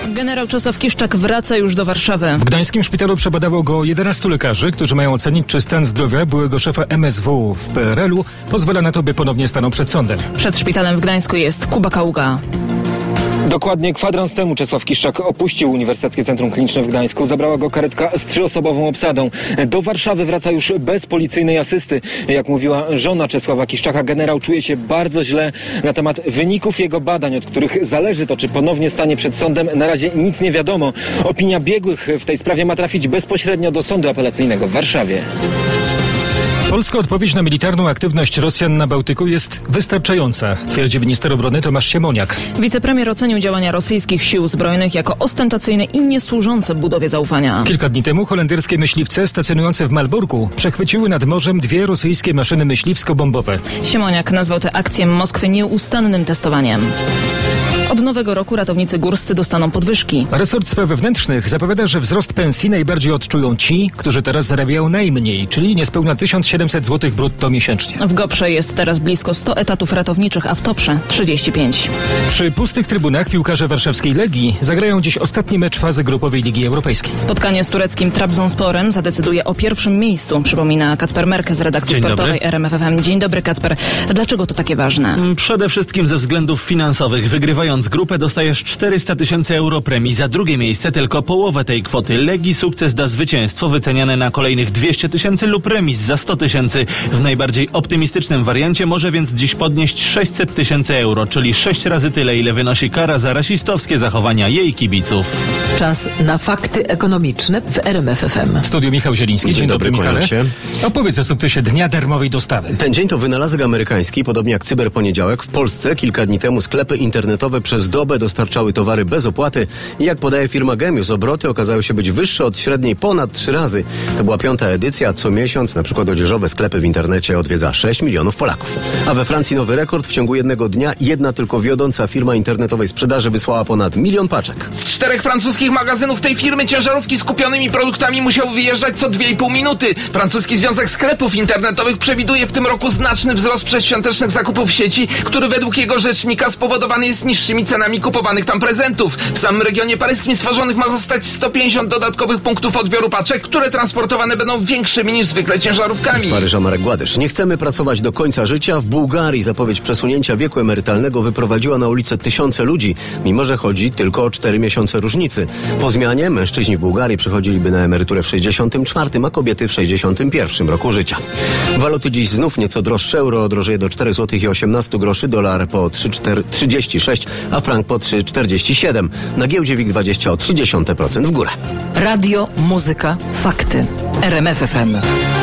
Generał Czesław Kiszczak wraca już do Warszawy. W gdańskim szpitalu przebadało go 11 lekarzy, którzy mają ocenić, czy stan zdrowia byłego szefa MSW w PRL-u pozwala na to, by ponownie stanął przed sądem. Przed szpitalem w Gdańsku jest Kuba Kaługa. Dokładnie kwadrans temu Czesław Kiszczak opuścił Uniwersyteckie Centrum Kliniczne w Gdańsku. Zabrała go karetka z 3-osobową obsadą. Do Warszawy wraca już bez policyjnej asysty. Jak mówiła żona Czesława Kiszczaka, generał czuje się bardzo źle. Na temat wyników jego badań, od których zależy to, czy ponownie stanie przed sądem, na razie nic nie wiadomo. Opinia biegłych w tej sprawie ma trafić bezpośrednio do Sądu Apelacyjnego w Warszawie. Polska odpowiedź na militarną aktywność Rosjan na Bałtyku jest wystarczająca, twierdzi minister obrony Tomasz Siemoniak. Wicepremier ocenił działania rosyjskich sił zbrojnych jako ostentacyjne i niesłużące budowie zaufania. Kilka dni temu holenderskie myśliwce stacjonujące w Malborku przechwyciły nad morzem 2 rosyjskie maszyny myśliwsko-bombowe. Siemoniak nazwał tę akcję Moskwy nieustannym testowaniem. Od nowego roku ratownicy górscy dostaną podwyżki. Resort Spraw Wewnętrznych zapowiada, że wzrost pensji najbardziej odczują ci, którzy teraz zarabiają najmniej, czyli niespełna 1700 zł brutto miesięcznie. W GOPR-ze jest teraz blisko 100 etatów ratowniczych, a w TOPR-ze 35. Przy pustych trybunach piłkarze warszawskiej Legii zagrają dziś ostatni mecz fazy grupowej Ligi Europejskiej. Spotkanie z tureckim Trabzonsporem zadecyduje o pierwszym miejscu, przypomina Kacper Merkę z redakcji sportowej RMF FM. Dzień dobry, Kacper. Dlaczego to takie ważne? Przede wszystkim ze względów finansowych. Wygrywając grupę dostajesz 400 000 euro premii. Za drugie miejsce tylko połowę tej kwoty. Legii sukces da zwycięstwo wyceniane na kolejnych 200 000 lub remis za 100 000. W najbardziej optymistycznym wariancie może więc dziś podnieść 600 000 euro, czyli 6 razy tyle, ile wynosi kara za rasistowskie zachowania jej kibiców. Czas na fakty ekonomiczne w RMF FM. W studiu Michał Zieliński. Dzień dobry, Michale. Opowiedz o sukcesie Dnia Darmowej Dostawy. Ten dzień to wynalazek amerykański, podobnie jak cyberponiedziałek. W Polsce kilka dni temu sklepy internetowe przez dobę dostarczały towary bez opłaty i jak podaje firma Gemius, obroty okazały się być wyższe od średniej ponad 3 razy. To była 5. edycja, co miesiąc na przykład odzieżowe sklepy w internecie odwiedza 6 milionów Polaków. A we Francji nowy rekord. W ciągu jednego dnia jedna tylko wiodąca firma internetowej sprzedaży wysłała ponad 1 000 000 paczek. Z 4 francuskich magazynów tej firmy ciężarówki z kupionymi produktami musiały wyjeżdżać co 2,5 minuty. Francuski Związek Sklepów Internetowych przewiduje w tym roku znaczny wzrost przedświątecznych zakupów w sieci, który według jego rzecznika spowodowany jest niższymi cenami kupowanych tam prezentów. W samym regionie paryskim stworzonych ma zostać 150 dodatkowych punktów odbioru paczek, które transportowane będą większymi niż zwykle ciężarówkami. Z Paryża Marek Gładysz. Nie chcemy pracować do końca życia. W Bułgarii zapowiedź przesunięcia wieku emerytalnego wyprowadziła na ulicę tysiące ludzi, mimo że chodzi tylko o 4 miesiące różnicy. Po zmianie mężczyźni w Bułgarii przechodziliby na emeryturę w 64, a kobiety w 61 roku życia. Waluty dziś znów nieco droższe. Euro drożeje do 4,18 zł, dolar po 3,36, a frank po 3,47. Na giełdzie WIG20 o 0,3% w górę. Radio, muzyka, fakty. RMF FM.